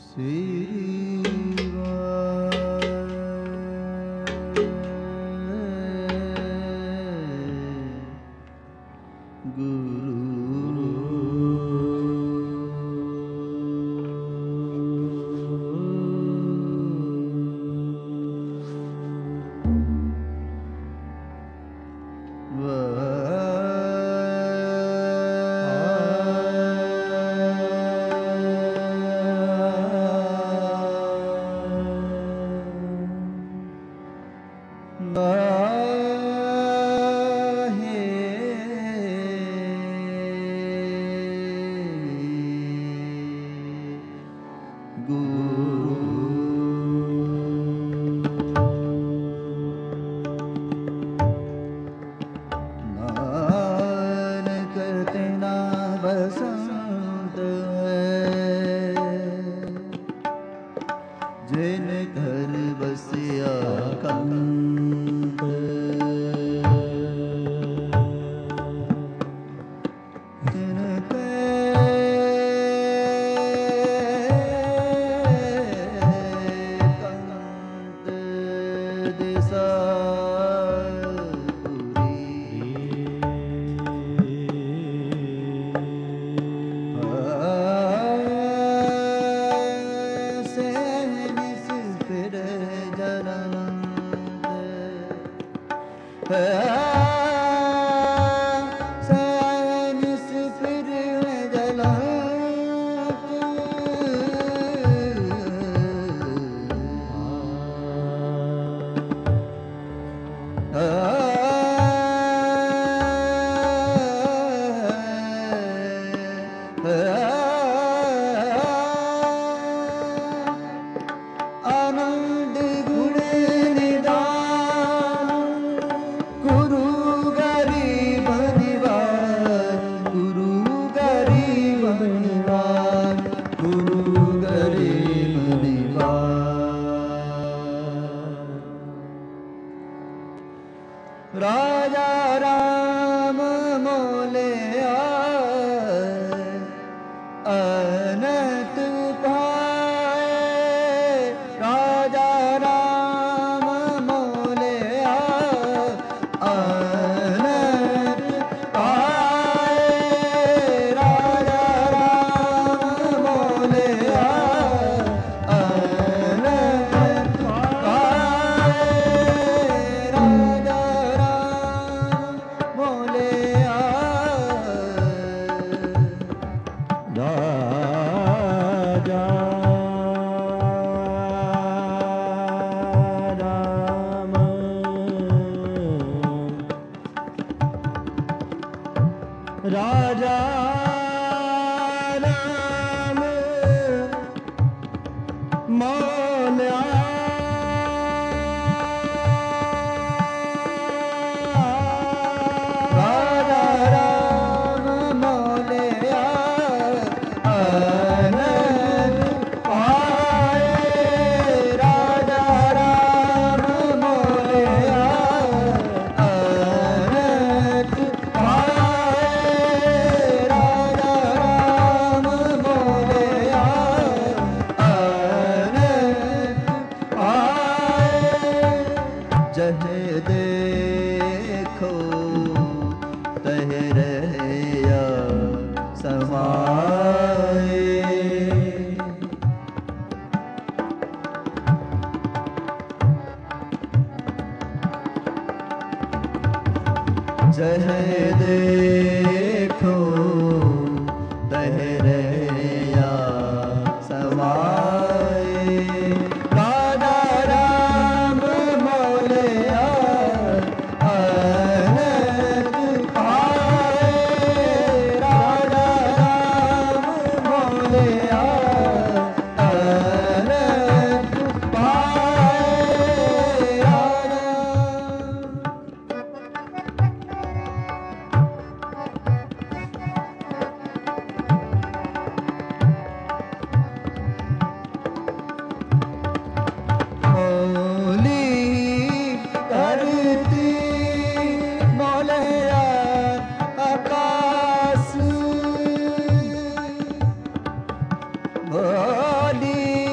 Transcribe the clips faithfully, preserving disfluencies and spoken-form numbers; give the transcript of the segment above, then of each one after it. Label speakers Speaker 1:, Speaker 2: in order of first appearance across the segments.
Speaker 1: बोली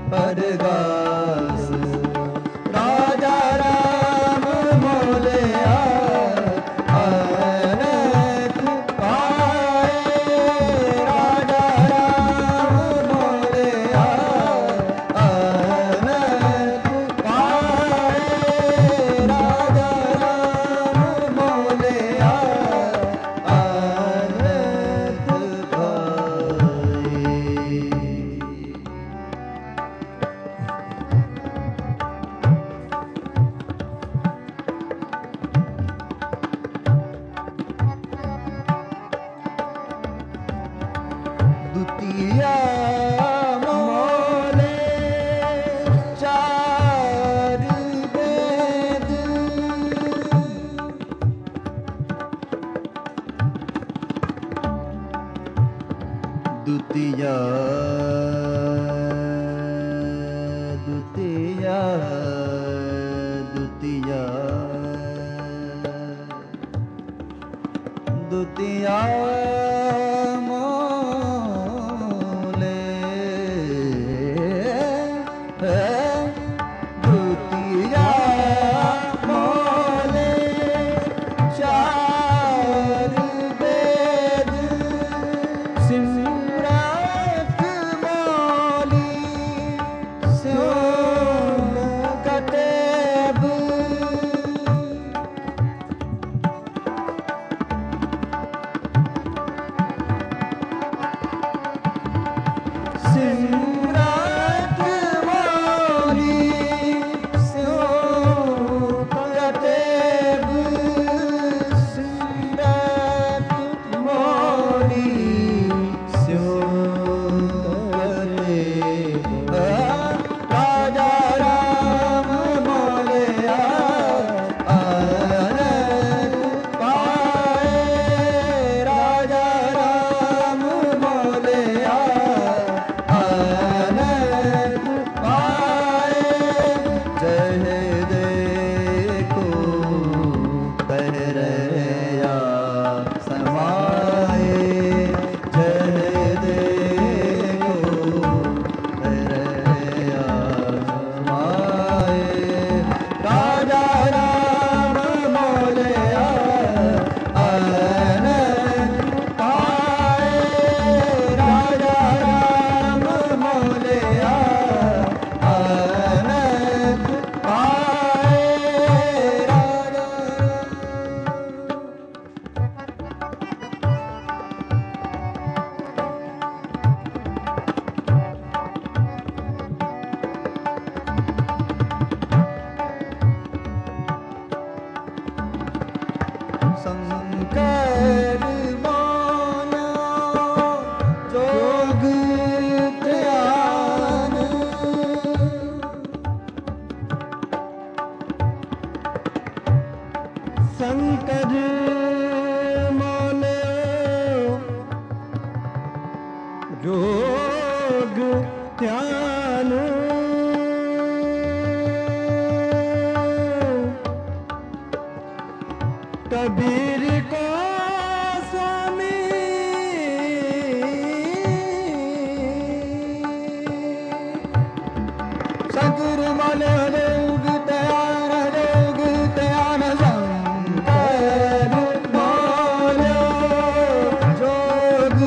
Speaker 1: परगास राजा राम मोलया अनक पाए राजा राम मोलया अनक पाए राजा राम मोलया अनक पाए। दुतिया मोले चार वेद दुतिया दुतिया दुतिया दुतिया मोले दुतिया मोले चार वेद सिमरत मोली सोम कटेब सिमरत मोली सोम कटेब सिमरत मोली सोम कटेब राजा राम मोलया अनक पाए राजा राम मोलया अनक पाए। जय देखो पहरया समाए जय देखो पहरया समाए राजा राम मोलया अनक पाए राजा राम मोलया अनक पाए राजा शंकर माना जोग ध्यान शंकर माने जोग ध्यान कबीर को स्वामी शंकर माने जोग ध्यान जोग ध्यान शंकर माने जोग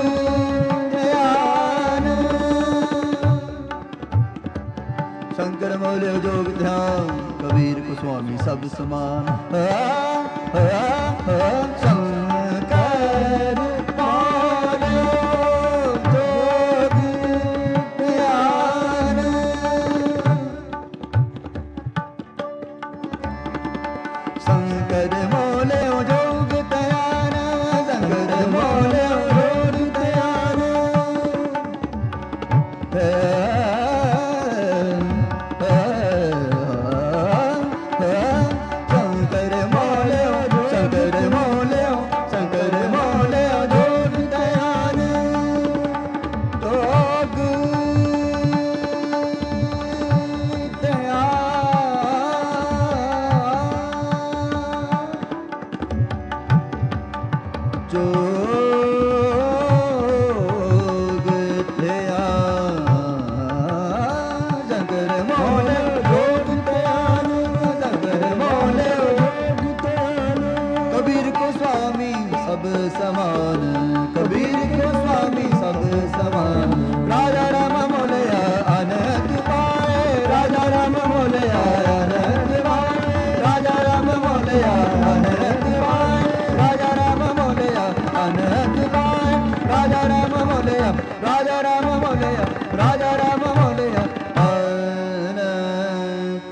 Speaker 1: ध्यान शंकर माने जोग ध्यान कबीर को स्वामी सब समान शंकर माने जोग ध्यान शंकर मोले जोग ध्यान शंकर मोले जोग ध्यान शंकर मोले शंकर मोले शंकर मोले जोग ध्यान जोग ध्यान समान, कबीर को स्वामी सब समान। राजा राम मोलया आनंद पाए, राजा राम मोलया आनंद पाए, राजा राम मोलया आनंद पाए, राजा राम मोलया आनंद पाए, राजा राम मोलया, राजा राम मोलया, राजा राम मोलया आनंद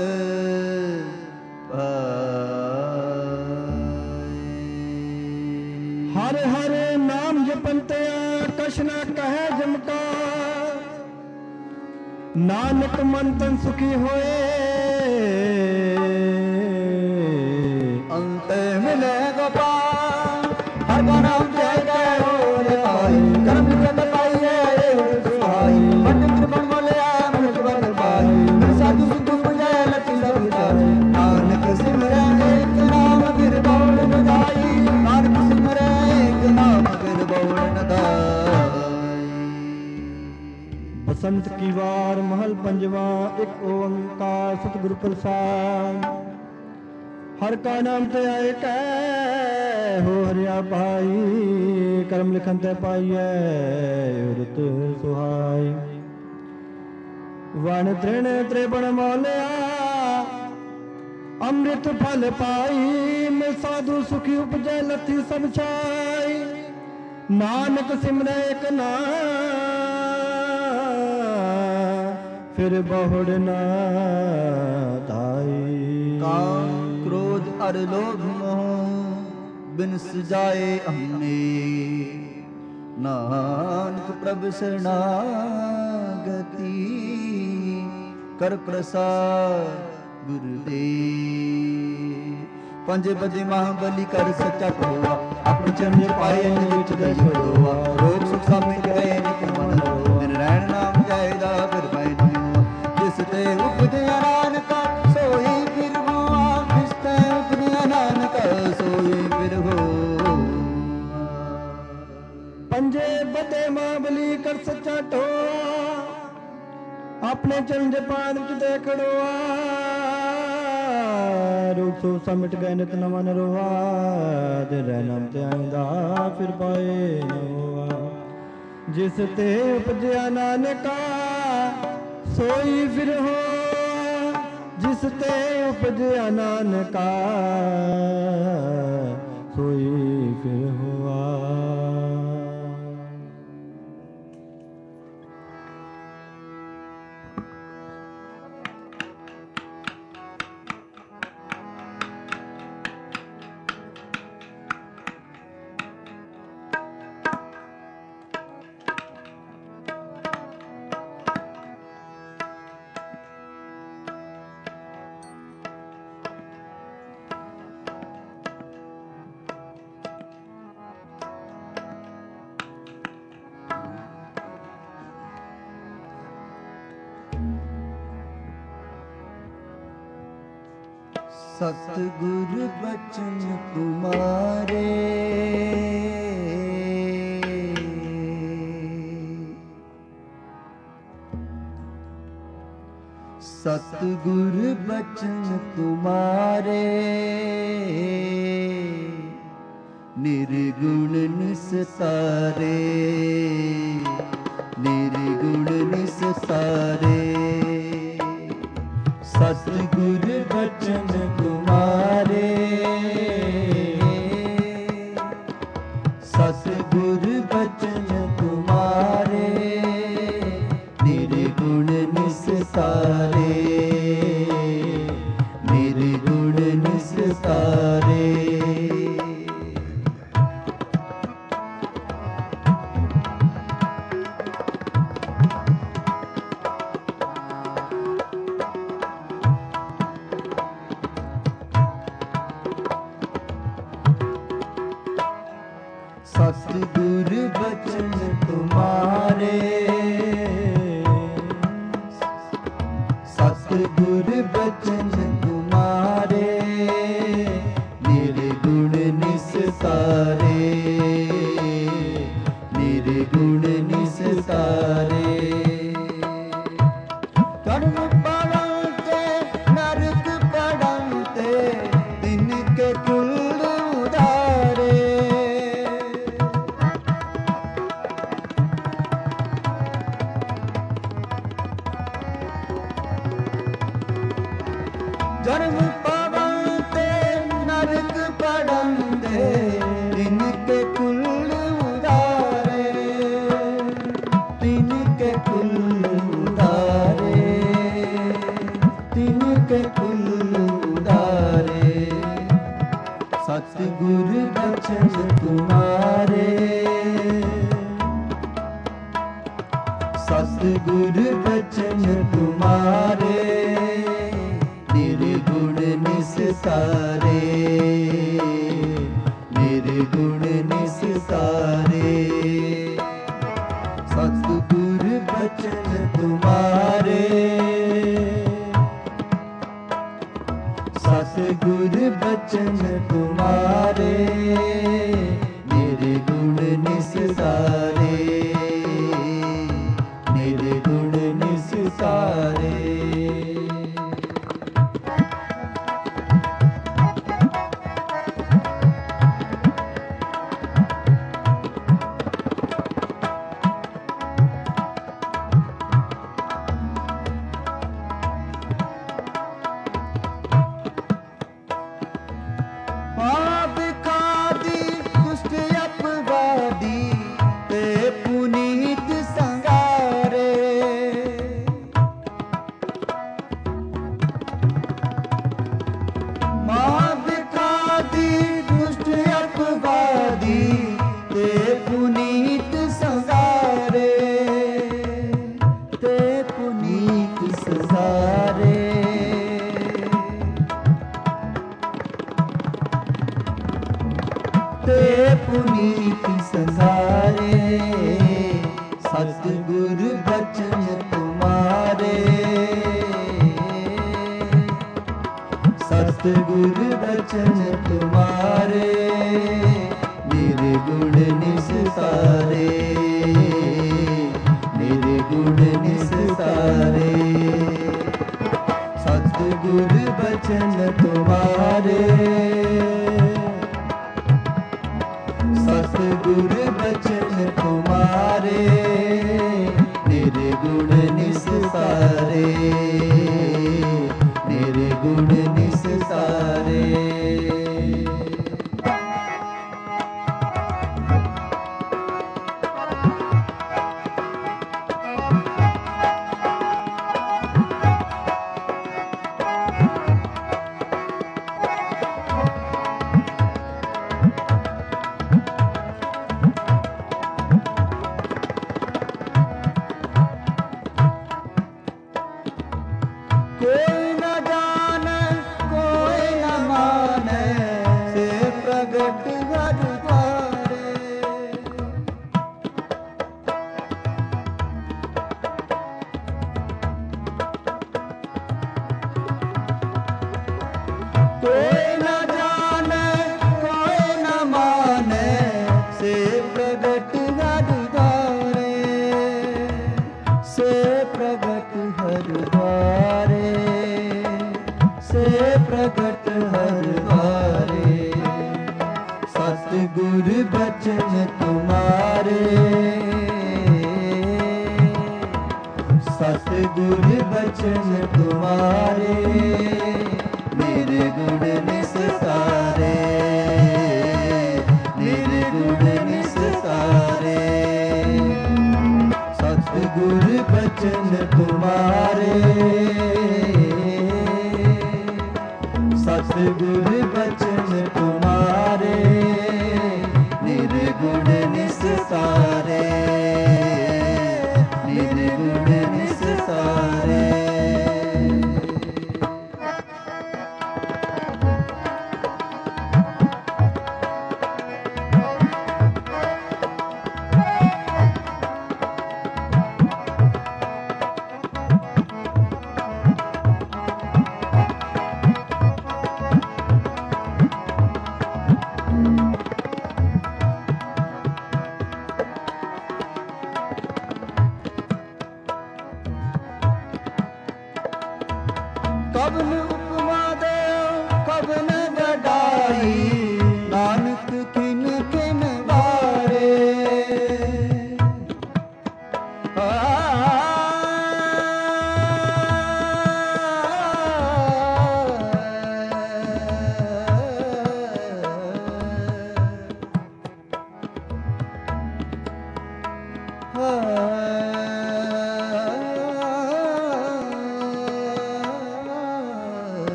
Speaker 1: पाए।
Speaker 2: हर हर नाम जपंतिया कछ न कहे जमका, नानक मन तन सुखी होए,
Speaker 1: अंत मिले गोपाल। हर का नाम जय जय हो रे भाई, कर्म करत पाइए सुहाई, पंडित बन बोलिया मनुष्य बन पाई, साधु सुख मुझे लति सब जाई। नानक सिमरे एक नाम फिर बहुड़ न जाई, नानक सिमरे एक नाम फिर बहुड़ न जाई।
Speaker 2: बसंत की वार महल पंजवा, एक ओंकार सतगुरु प्रसाद। हर का नाम ते आए कै हो हरिया भाई, कर्म लिखन ते पाइए उरत सुहाई। वण तृण त्रिबण मौलिया, अमृत फल पाई, मैं साधु सुखी उपजय लथी सब छाई। नानक सिमरे एक नाम फिर बहुड़ ना धाई।
Speaker 1: काम क्रोध अर लोभ मोह बिन सजाए हमने, नानक प्रभु शरणागति, कर प्रसाद गुरुदेव। पंज बजे महाबली कर सच्चा कहोआ, अपने चरण पाए विच दई छोड़ोआ। रोग सुख सब मिट गए नित मन रोआ, दिन रैन नाम जायदा फिर पाए न मोआ। जिस ते उपजया नानका सोई फिर हुआ, जिस ते उपजया नानका सोई फिर हुआ।
Speaker 2: पंजे बदे महाबली कर सच्चा टोआ, अपने चरण पान विच देखड़ोआ। रूप सो समिट गए नित नवा नरोआ, तेरे नाम ते आइंदा फिर पाए नोआ। जिस ते उपजया नानका सोई फिर हो, जिस ते उपजया नानका सोई फिर हुआ।
Speaker 1: सतगुर बचन तुम्हारे, सतगुर बचन तुम्हारे, निर्गुण निस्तारे, निर्गुण निस्तारे। सतगुर बचन तुम्हारे, सतगुर बचन तुम्हारे, निर्गुण निस्तारे, निर्गुण निस्तारे। सतगुर बचन तुम्हारे, सतगुर बचन तुम्हारे, निर्गुण निस्तारे, निर्गुण निस्तारे। कर्म पड़ते नरक पड़ते, तिनके कुल उधारे, जन्म पावन ते नरक पड़ंदे तिनके कुल उदारे तिनके कुल उदारे तिनके कुल उदारे सतगुर बचन तुम्हारे सतगुर बचन तुम्हारे निर्गुण निस्तारे निर्गुण निस्तारे सतगुर बचन तुम्हारे सतगुर बचन तुम्हारे निर्गुण निस्तारे निर्गुण निस्तारे पाप खादी दुष्ट अपवादी ते पुनीत संगारे पाप खादी दुष्ट अपवादी ते पुनीत संगारे ते पुनीत संगारे ते पुनीत संसारे सतगुर बचन तुम्हारे सतगुर बचन तुम्हारे निर्गुण निस्तारे निर्गुण निस्तारे सतगुर बचन तुम्हारे सतगुर बचन तुम्हारे निर्गुण निस्तारे निर्गुण निस्तारे कोई न जाने कोई न माने से प्रगट हर द्वारे कोई न जाने कोई न माने से प्रगट हर द्वारे से प्रगट हर द्वारे से प्रगट हर द्वारे सतगुर बचन तुम्हारे सतगुर बचन तुम्हारे निर्गुण निस्तारे निर्गुण निस्तारे सतगुर बचन तुम्हारे सतगुर बचन तुम्हारे निर्गुण निस्तारे निर्गुण निस्तारे कबन उपमा दे कबन बड़ाई नानक किन किन बारे आ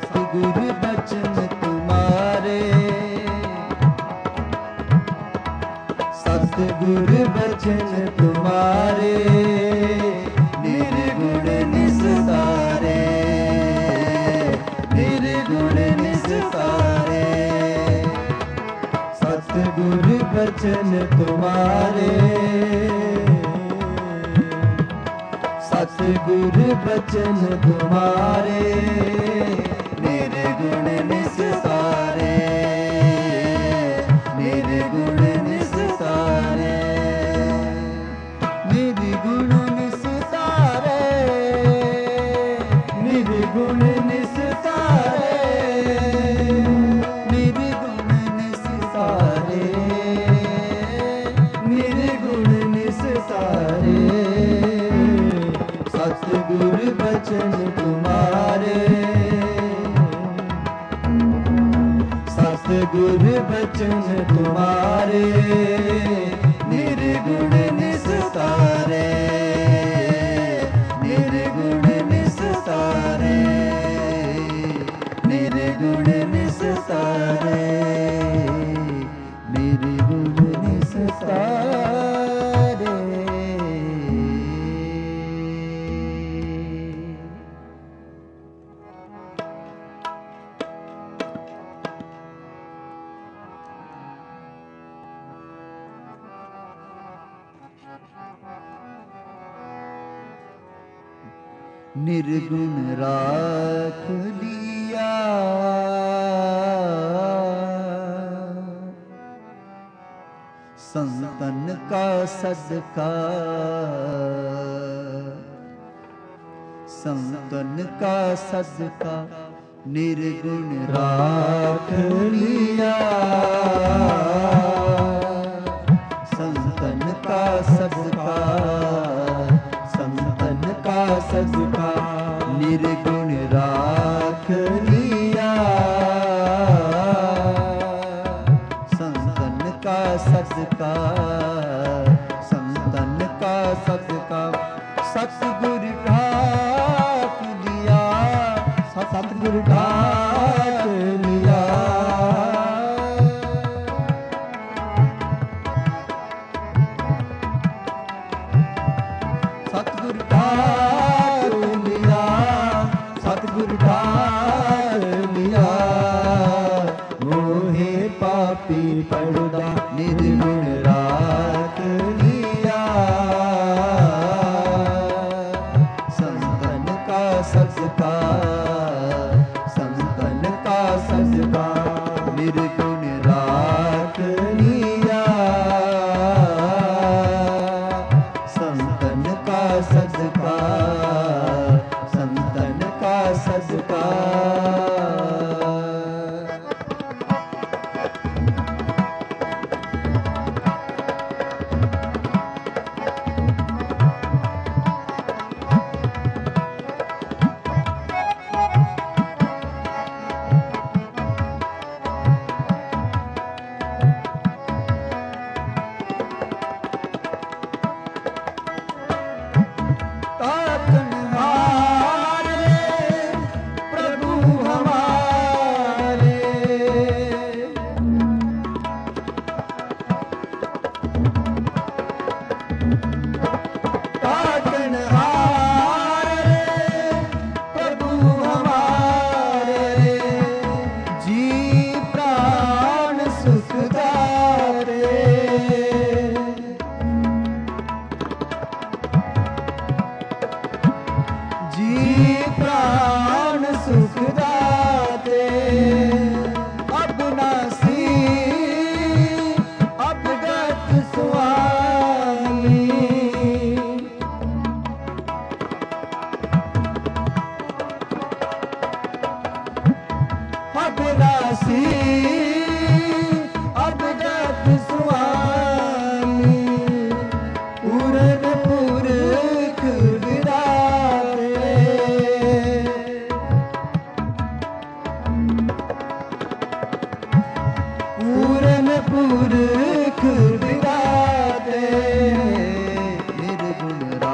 Speaker 1: सतगुर बचन तुम्हारे, सतगुर बचन तुम्हारे, निर्गुण निस्तारे, निर्गुण निस्तारे। सतगुर बचन तुम्हारे, सतगुर बचन तुम्हारे, निर्गुण निस्तारे, निर्गुण निस्तारे, निर्गुण निस्तारे, निर्गुण निस्तारे, निर्गुण निस्तारे, निर्गुण निस्तारे। सतगुर बचन तुम्हारे, सतगुर बचन तुम्हारे, निर्गुण निस्तारे, निर्गुण निस्तारे, निर्गुण निस्तारे, निर्गुण निस्तारे। निर्गुण राख लिया, संतन का सदका, संतन का सदका, निर्गुण राख लिया, संतन का सदका, संतन का सदका, निर्गुण राख लिया, संतन का सदका, संतन का सदका। सतगुर ढाक लिया, सतगुर ढाक लिया, सतगुर ढाल लिया, सतगुर ढाल लिया, मोहे पापी पड़दा, निर्गुण राख लिया, संतन का सदका, संतन का सदका, निर्गुण राख लिया, संतन का सदका, संतन का सदका।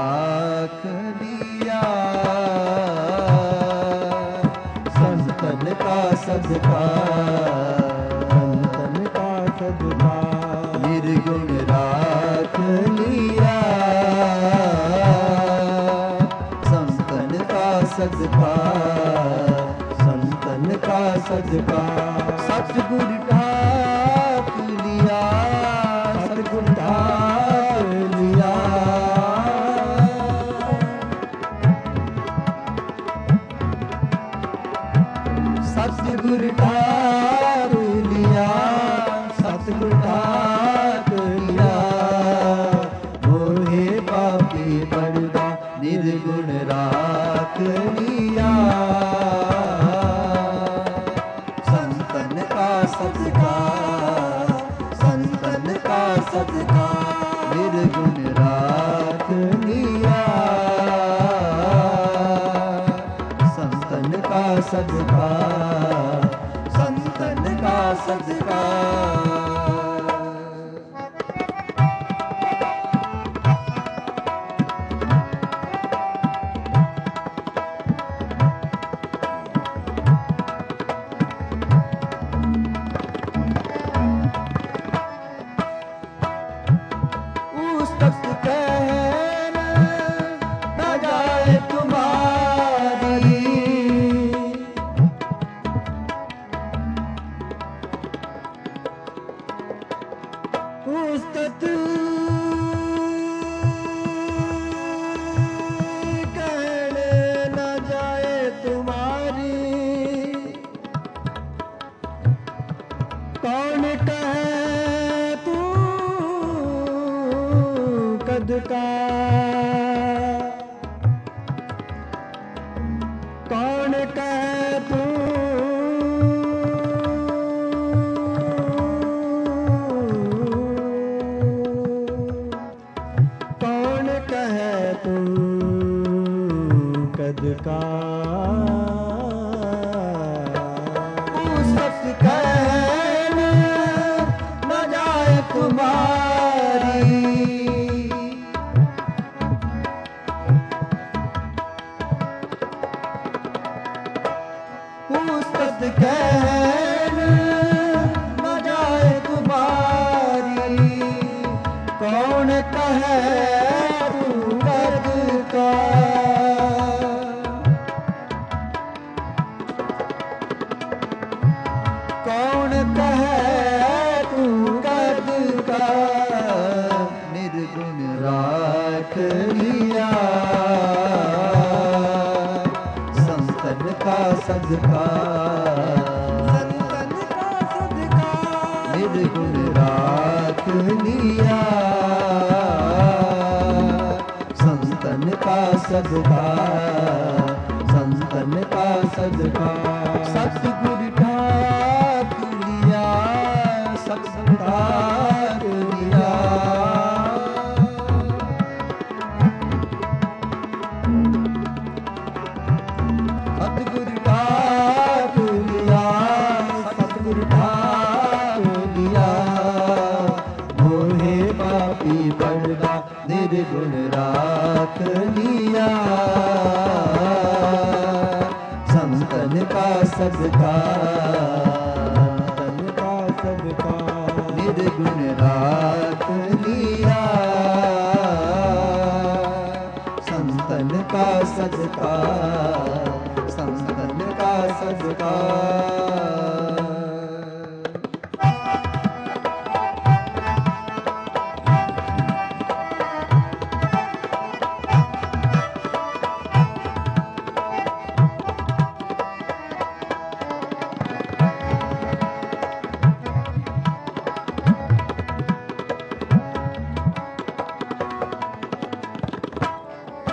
Speaker 1: संतन का सदका
Speaker 2: संतन का सदका
Speaker 1: निर्गुण राख लिया संतन का सदका
Speaker 2: संतन का सदका
Speaker 1: सतगुर ढाक लिया
Speaker 2: सतगुर ढाक लिया
Speaker 1: सतगुर ढाक लिया सतगुर ढाक लिया मोहे पापी बड़दा निर्गुण राख लिया संतन का सदका संतन का सदका निर्गुण राख लिया संतन का सदका संतन का सदका उस तक कहन न जाए तुम्हारी
Speaker 2: उस तत कहने न जाए तुम्हारी कौन कहे तू कद का कौन कहे तू कौन कहे तू कद का
Speaker 1: उस तक कहन न जाए तुम्हारी उस तक कहन न जाए तुम्हारी कौन कहे तू कद का कौन कहे तू कद का निर्गुण राख लिया संतन का सदका
Speaker 2: संतन का सदका
Speaker 1: निर्गुण राख लिया संतन का सदका संतन का सदका सतगुर ढाक लिया सतगुर ढाक लिया सतगुर ढाक लिया सतगुर ढाक लिया मोहे पापी बड़दा निर्गुण राख लिया संतन का सदका
Speaker 2: संतन का सदका
Speaker 1: निर्गुण राख लिया संतन का सदका संतन का सदका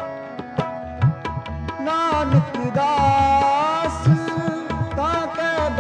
Speaker 1: नानक दास ताके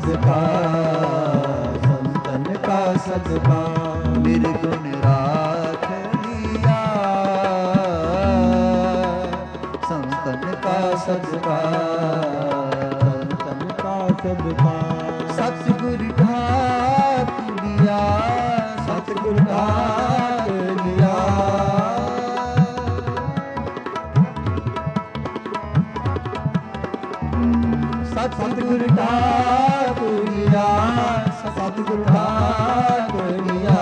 Speaker 1: सदका, संतन का सदका, निर्गुण राख लिया, संतन का सदका, संतन का सदका, सतगुरु ढाक लिया, सतगुरु ढाक लिया, सतगुरु ढाक लिया, सतगुरु ढाक लिया,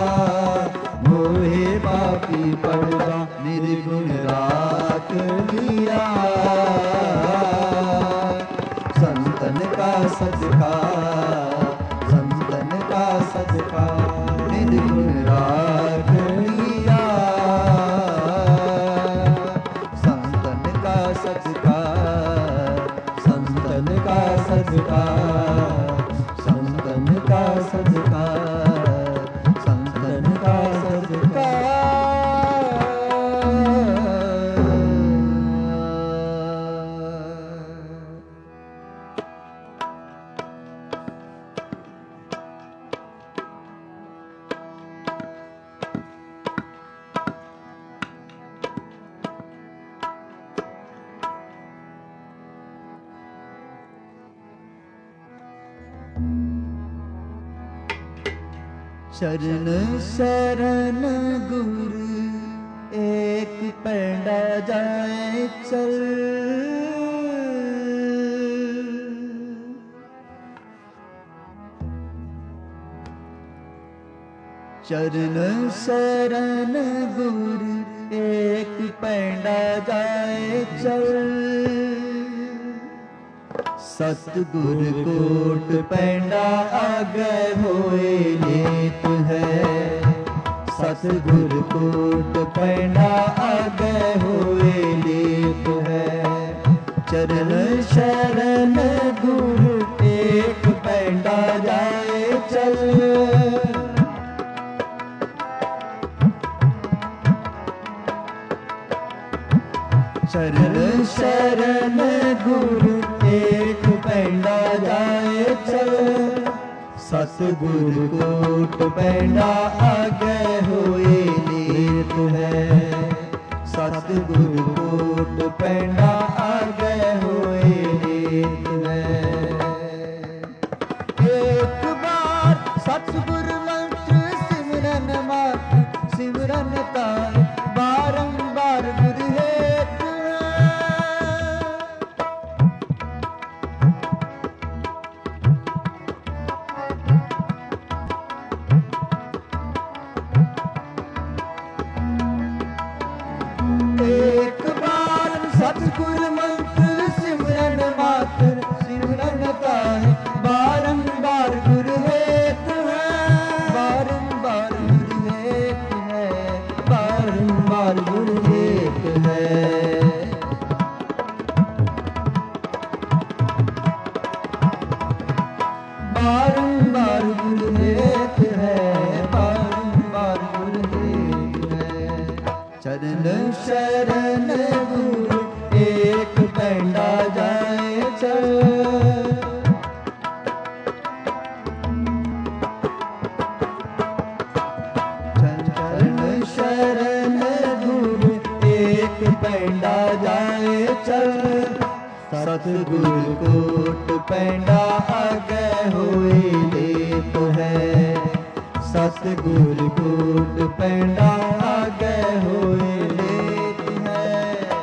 Speaker 1: मोहे पापी पड़वा निर्गुण राख लिया, संतन का सदका, संतन का सदका, निर्गुण राख लिया, संतन का सदका, संतन का सदका, संतन का सदका, संतन का सदका। शरण शरण गुरु एक पैंडा जाए चल, चरण शरण गुरु एक पैंडा जाए चल, सतगुरु कोट पैंडा आगे होए लेत है, सतगुरु कोट पैंडा आगे होए लेत है, चरण शरण गुरु एक पैंडा जाए चल, चरण शरण गुरु एक पैंडा जाए चल, सतगुरु कोट पैंडा आगे होए लेत है, सतगुरु कोट पैंडा आगे होए लेत है। एक बार सतगुरु मंत्र सिमरन मात्र सिमरन ताए, बारंबार गुरु हेत सतगुरु मंत्र सिमरन मात्र सिमरन ताहे, बारंबार गुरु हेत है, बारंबार गुरु हेत है, बारंबार गुरु हेत है, बारंबार गुरु हेत है, बारंबार गुरु हेत है, चरण शरण गुरु एक पैंडा जाए चल, चरण शरण गुरु एक पैंडा जाए चल, सतगुरु कोट पैंडा आगे होए लेत है, सतगुरु कोट पैंडा आगे होए लेत है।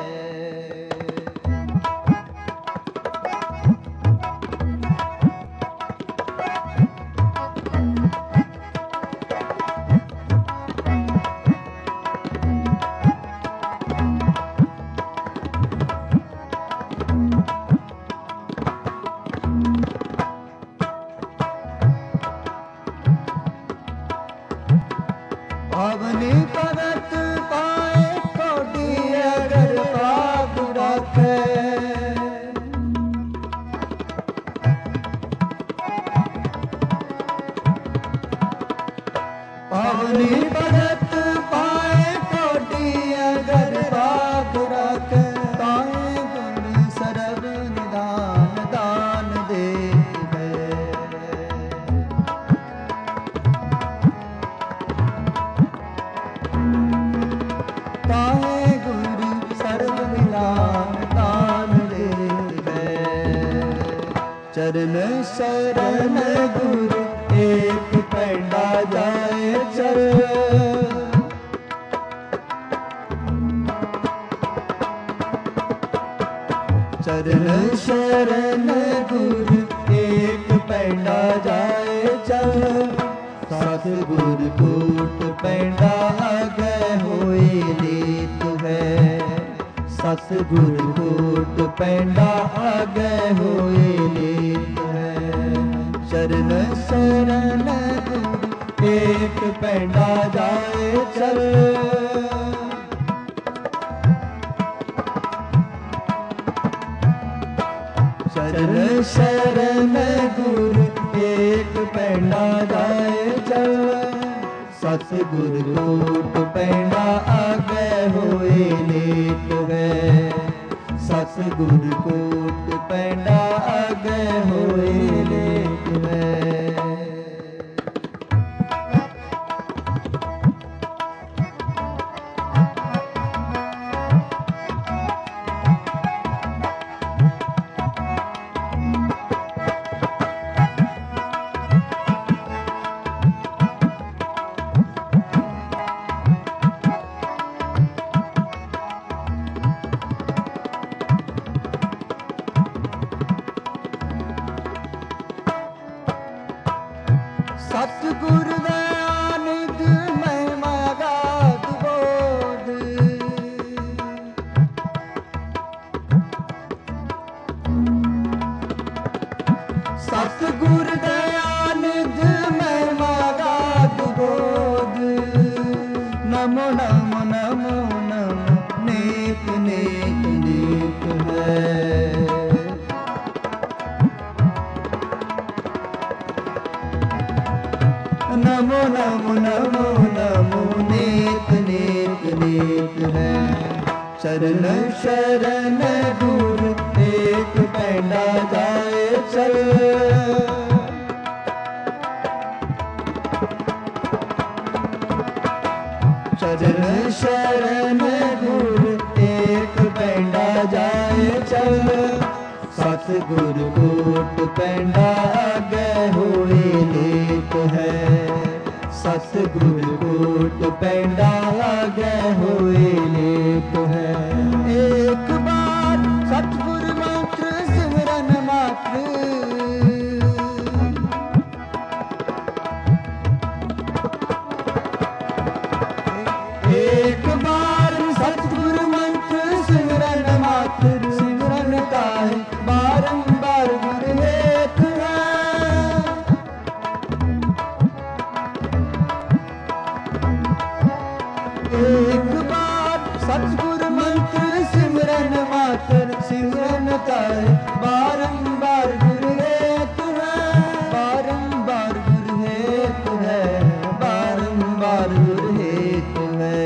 Speaker 1: अवनी परत पाए कोटि अगर पाप रखे, अवनी परत पाए कोटि अगर पाप रखे, ताए गुण सरब निदान दान दे है, चरण शरण गुरु एक पैंडा जाए चल। चरण शरण गुरु एक पैंडा जाए चल। सतगुर कूट पैंडा आगे होए नीत है। सतगुर कूट पैंडा आगे होए नीत है। चरण शरण गुरु एक पैंडा जाए चल। चरण शरण गुरु एक पैंडा जाए चल। सतगुर कूट पैंडा आगे होए नीत है। सतगुर कूट पैंडा आगे होए नीत है। सतगुर दयानिध महिमा गात बोध। सतगुर दयानिध महिमा गात बोध। नमो नमो नमो नमो नेक नेक नेक है। नमो नमो नमो नमो नेक नेक नेक है। चरण शरण गुरु एक पैंडा जाए चल। चरण शरण गुरु एक पैंडा जाए चल। सतगुर कूट पैंडा आगे होए नीत है। सतगुर कूट पैंडा आगे होए नीत है। एक बार सतगुर मंत्र सिमरन मात्र। एक बार सतगुर मंत्र सिमरन मात्र। सिमरन ताहि बारंबार गुर हेत है। एक बार सतगुर मंत्र सिमरन मात्र। सिमरन ताहि बारंबार गुर हेत है। बारंबार गुर हेत है। बारंबार गुर हेत है।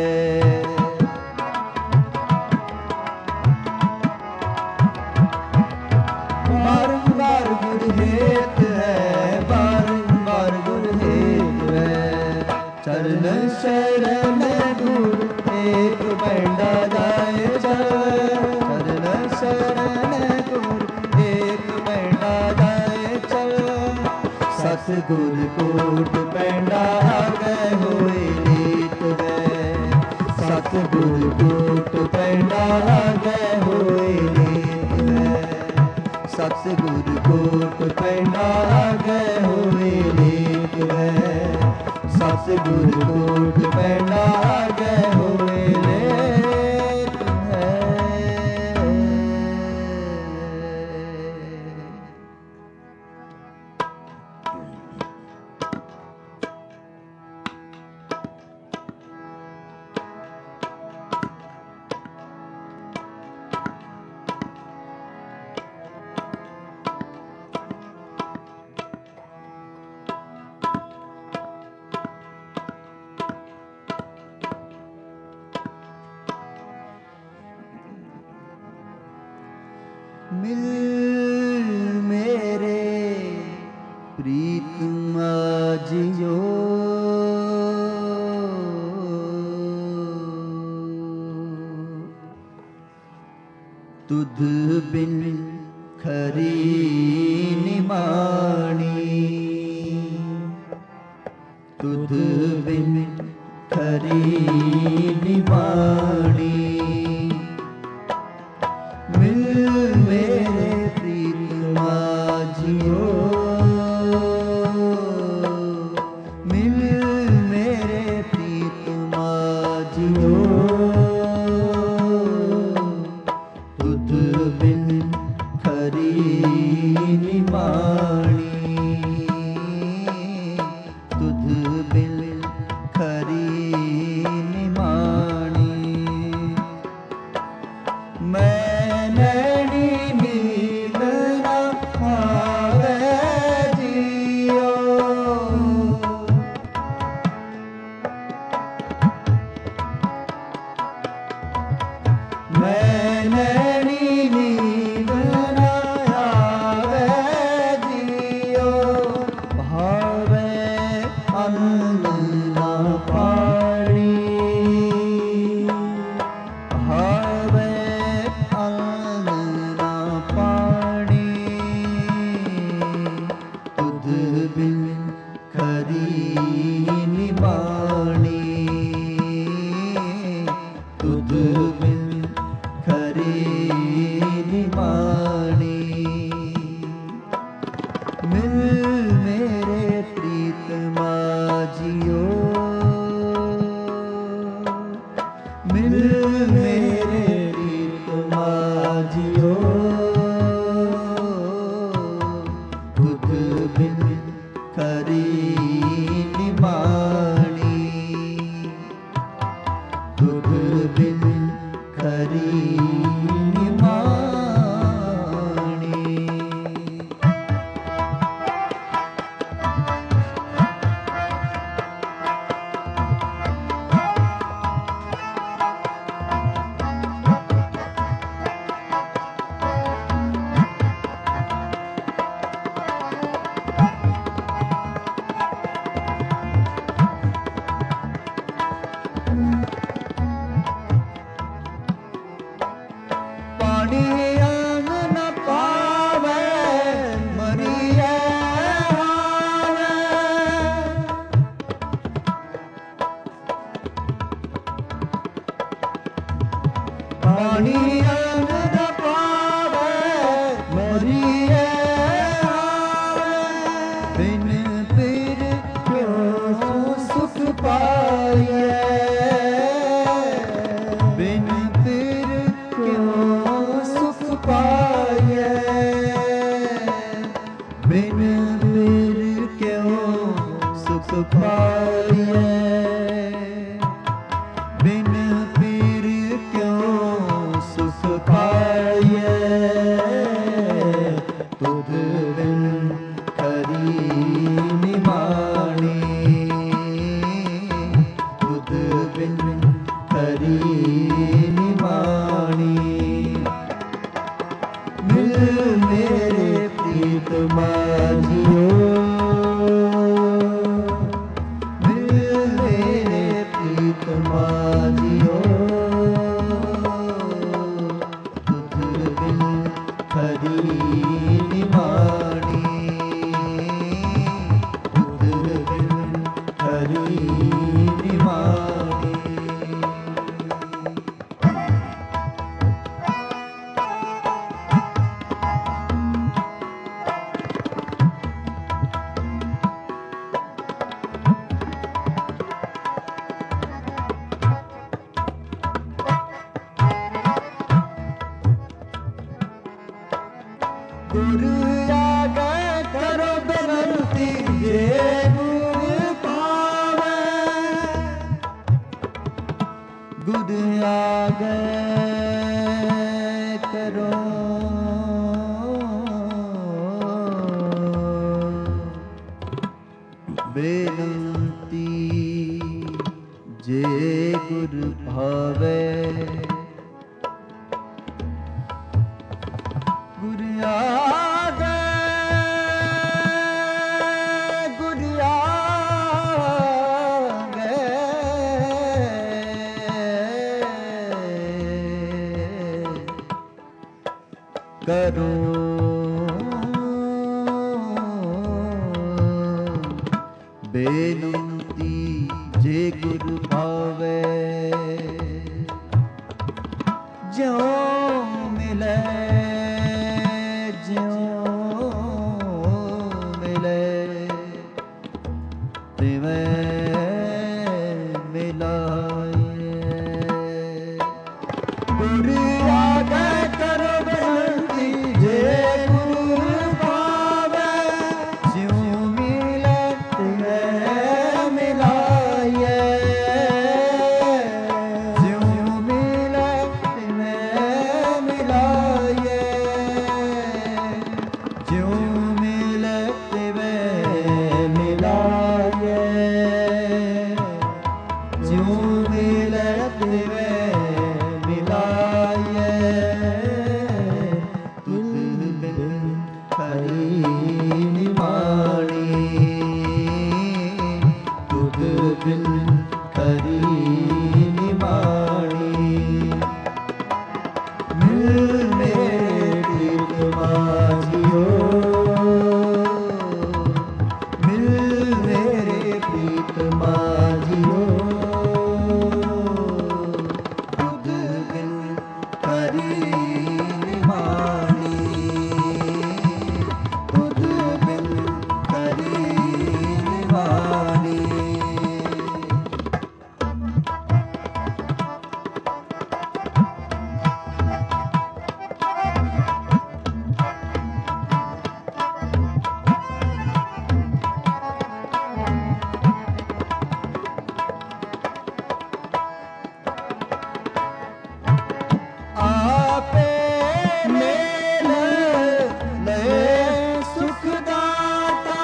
Speaker 1: बारंबार गुर हेत है। बारंबार गुर हेत है। चरण शरण गुरु एक पैंडा जाए चल। चरण शरण गुरु एक पैंडा जाए चल। सतगुर कूट पैंडा आगे होए नीत है। सतगुर कूट पैंडा आगे होए नीत है। सतगुर कूट पैंडा आगे होए नीत है। सतगुर कूट पैंडा आगे होए नीत है। मिल मेरे प्रीतम जियो। तुध बिन खरी निमाणी। तुध बिन खरी निमाणी। मिल मेरे प्रीतमा जियो, मिल मेरे प्रीतमा जियो। तुध बिन खरी निमाणी। तुध बिन खरी निमाणी। मैं नैनी नींद न आवे जियो। मैं नैनी नींद न आवे जियो। भावे अन्न न पानी। भावे अन्न न पानी। तुध बिन खरी निमाणी। तुध बिन खरी निमाणी। मिल मेरे प्रीतमा जियो, मिल मेरे प्रीतमा जियो। तुध बिन खरी निमाणी। तुध बिन खरी निमाणी। पानी अंग न पावे मरिए हावे। पानी अंग न पावे मरिए हावे। बिन पीर क्यों सुख पाइए। बिन पीर क्यों सुख पाइए। बिन पीर क्यों सुख पाइए। बिन पीर क्यों सुख पाइए। तुध बिन खरी निमाणी। तुध बिन खरी निमाणी। मिल मेरे प्रीतमा जियो, मिल मेरे प्रीतमा जियो। तुध बिन खरी निमाणी। तुध बिन खरी निमाणी। गुरु आगे करो बेनती जे गुर पावे। गुरु आगे करो बेनती जे गुर भावे। गुरु आगे गुरु आगे करो बिनती जे गुरु भावे ज्यों मिले ज्यों मिले तिवें मिलाए। गुरु आगे करो बिनती जे गुरु भावे ज्यों मिले तिवें मिलाए। ज्यों मिले तिवें मिलाए। ज्यों मिले तिवें मिलाए। ज्यों मिले तिवें मिलाए। तुध बिन हरि निमाणी। तुध बिन हरि निमाणी। मिल मेरे प्रीत माझियो। मिल मेरे प्रीत माझियो। तुध बिन हरि निमाणी। तुध बिन हरि निमाणी। आपे मेल ले सुखदाता।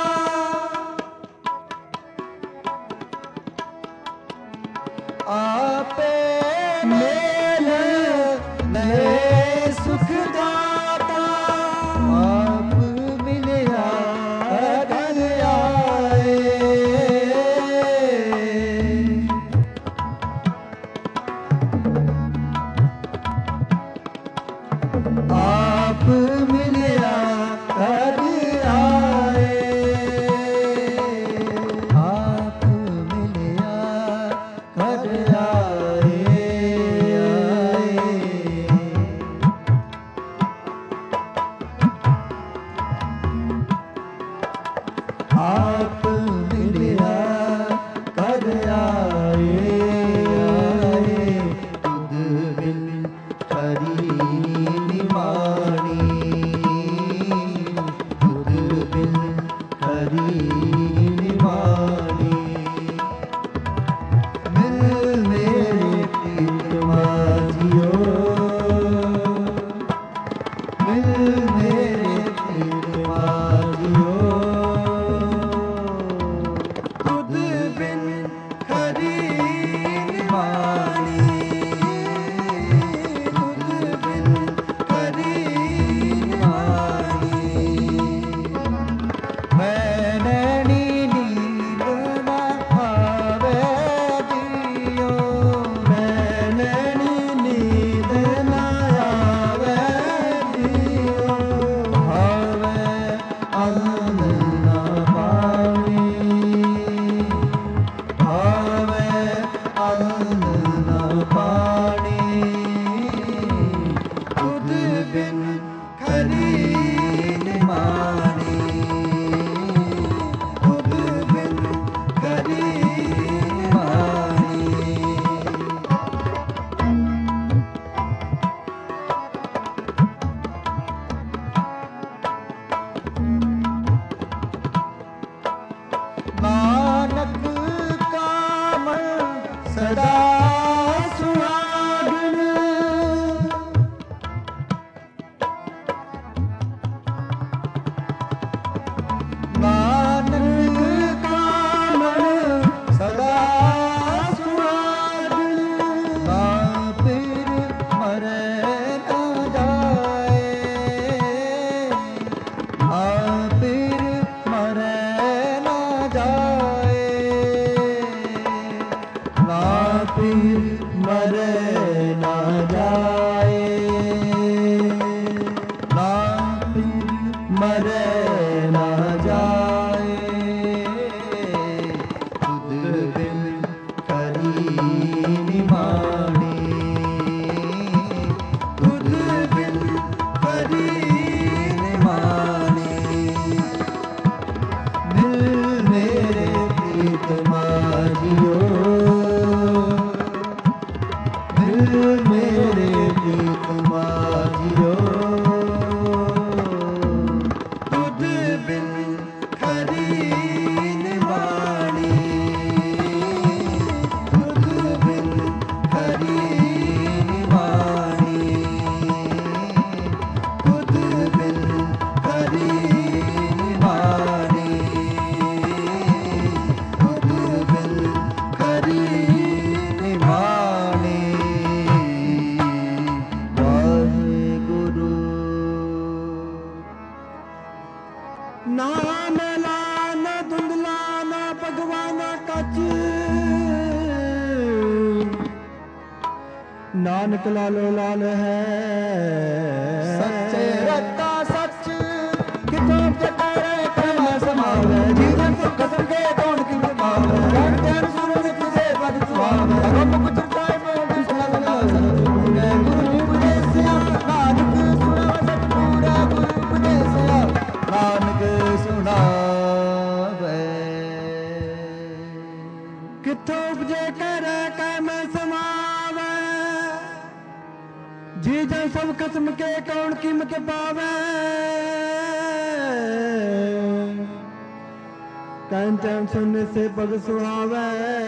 Speaker 1: आपे मेल ले सुखदाता। आप मिलिया घर आए। आप मिलिया घर आए। आप मिलिया घर आए। आप मिलिया घर आए। तुध बिन हरि निमाणी। तुध बिन हरि निमाणी। मिल मेरे प्रीत माझियो। मिल मेरे प्रीत माझियो। तुध बिन हरि निमाणी। तुध बिन हरि निमाणी। मैंने नींद न आवे दियो। मैंने नींद न आवे दियो। आवे अन्न न पानी। आवे अन्न न पानी। तुध बिन हरि निमाणी। तुध बिन हरि निमाणी। नानक का मन सदा सुहागन। नानक का मन सदा सुहागन। ना फिर मरे न जाए। ना फिर मरे न जाए। ना जियो दिल मेरे प्रीतमा जियो तुझ बिन खरी निवाणी तुझ बिन खरी निवाणी तुझ बिन खरी निवाणी तुझ बिन खरी निवाणी वाहेगुरु
Speaker 2: ਨਾ ਮੇਲਾ ਨਾ ਧੁੰਦਲਾ ਨਾ ਭਗਵਾਨਾ ਕੱਚ ਨਾਨਕ ਲਾਲੋ ਲਾਲ ਹੈ
Speaker 1: ਸੱਚੇ ਰਤਾ ਸੱਚ ਕਿਥੋਂ ਜਟਾਰੇ ਕਮਾ ਸਮਾਵੇ ਜੀਵਨ ਤੋਂ ਕਸਮ ਕੇ ਕੌਣ ਕੀ ਪਾਵੇ ਗਿਆਨ ਸੁਣ ਵਿੱਚ ਦੇ ਪਦ ਸੁਆਵੇ ਅਗਮ ਕੁਝ ਟਾਈਮ ਵਿਸ਼ਨਾ ਲਗਾ ਸਤਿਗੁਰੂ ਗੁਰੂ ਉਪਦੇਸਿਆ ਨਾਨਕ ਸੁਣਾ ਸਤਿਗੁਰਾ ਗੁਰੂ ਉਪਦੇਸਿਆ ਨਾਨਕ ਸੁਣਾਵੇ
Speaker 2: ਕਿੱਥੋਂ ਉਪਜੇ ਕਰੇ ਕੈ ਮੈਂ ਸਮਾਵੇ ਜੀ ਜਨ ਸਭ ਕਸਮ ਕੇ ਕੌਣ ਕੀਮਤ ਪਾਵੇ ਕਹਿਨ ਤੈਨ ਸੁਨਨੇ ਸੇ ਪਗ ਸੁਹਾਵੇ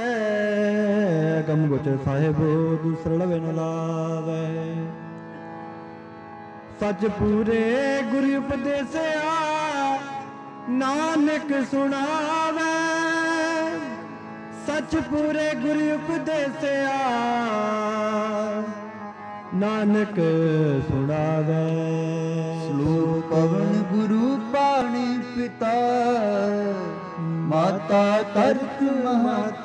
Speaker 2: ਗਮ ਗੋਚਰ ਸਾਹਿਬ ਦੂਸਰ ਲਵੇ ਨ ਲਾਵੇ ਸੱਚ ਪੂਰੇ ਗੁਰੂ ਉਪਦੇਸਿਆ ਨਾਨਕ ਸੁਣਾਵੇ ਸੱਚ ਪੂਰੇ ਗੁਰੂ ਉਪਦੇਸਿਆ ਨਾਨਕ ਸੁਣਾਵੇ
Speaker 1: ਸ਼ਲੋਕ ਪਵਨ ਗੁਰੂ ਪਾਣੀ ਪਿਤਾ ਮਾਤਾ ਤਰਕ ਮਹਤ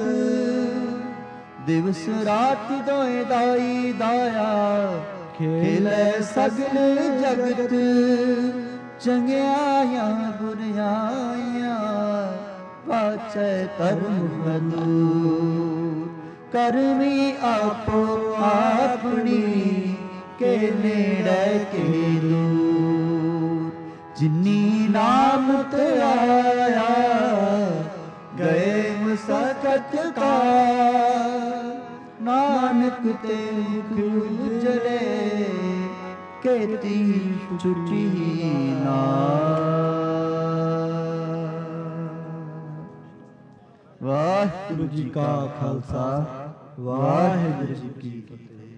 Speaker 1: ਦਿਵਸ ਰਾਤ ਦੋਏ ਦਾਈ ਦਾਇਆ ਖੇਲੇ ਸਗਲ ਜਗਤ ਚੰਗਿਆਈਆਂ ਬੁਰਿਆਈਆਂ ਵਾਚੈ ਕਰਮ ਹਦੂਰ ਕਰਮੀ ਆਪੋ ਆਪਣੀ ਕੇ ਨੇੜੇ ਕੇ ਦੂਰ ਜਿਨੀ ਨਾਮ ਤੇ ਆਇਆ ਗਏ ਮੁਸਕਤ ਕਾ ਨਾਨਕ ਤੇ ਮੁਖ ਉਜਲੇ ਕੇਤੀ ਛੁਟੀ ਨਾ ਵਾਹਿਗੁਰੂ ਜੀ ਕਾ ਖਾਲਸਾ ਵਾਹਿਗੁਰੂ ਜੀ ਕੀ ਫਤਿਹ।